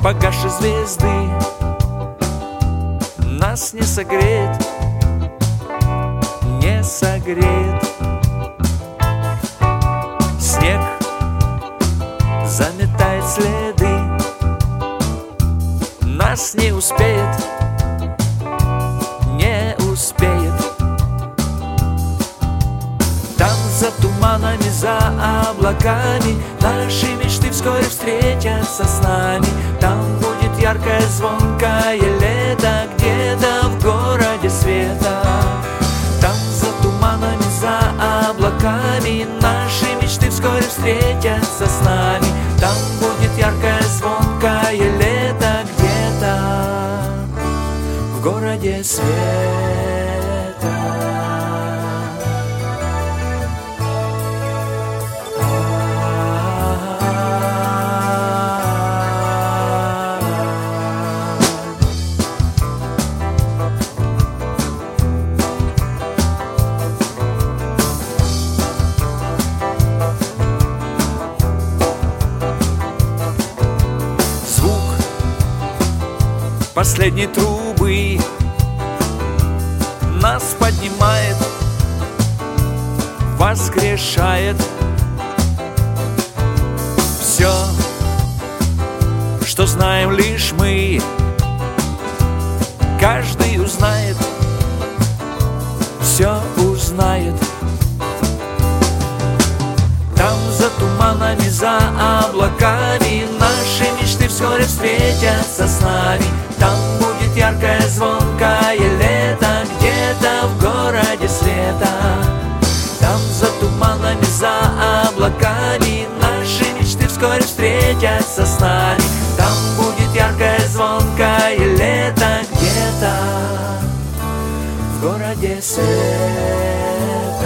погаши звезды нас не согреет, не согреет. Снег заметает следы, нас не успеет, не успеет. Там за туманами, за облаками наши мечты вскоре встретятся с нами. Там будет яркое, звонкое лето, где-то в городе света. Там за туманами, за облаками наши мечты вскоре встретятся с нами. Там будет яркое, звонкое лето, где-то в городе света. Последней трубы нас поднимает, воскрешает. Все, что знаем лишь мы, каждый узнает, все узнает. Там за туманами, за облаками наши мечты вскоре встретятся с нами. Там будет яркое, звонкое лето, где-то в городе света. Там за туманами, за облаками наши мечты вскоре встретятся с нами. Там будет яркое, звонкое лето, где-то в городе света.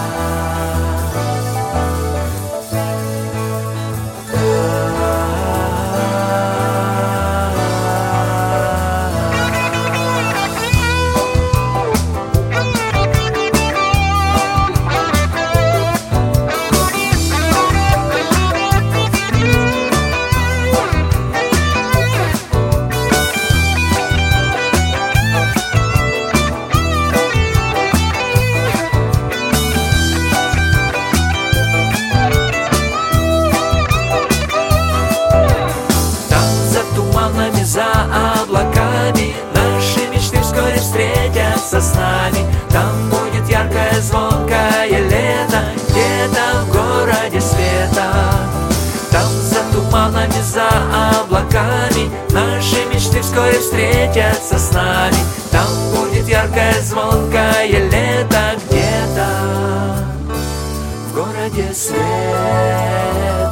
За облаками наши мечты вскоре встретятся с нами. Там будет яркое, звонкое лето, где-то в городе света. Там за туманами, за облаками наши мечты вскоре встретятся с нами. Там будет яркое, звонкое лето, где-то в городе света.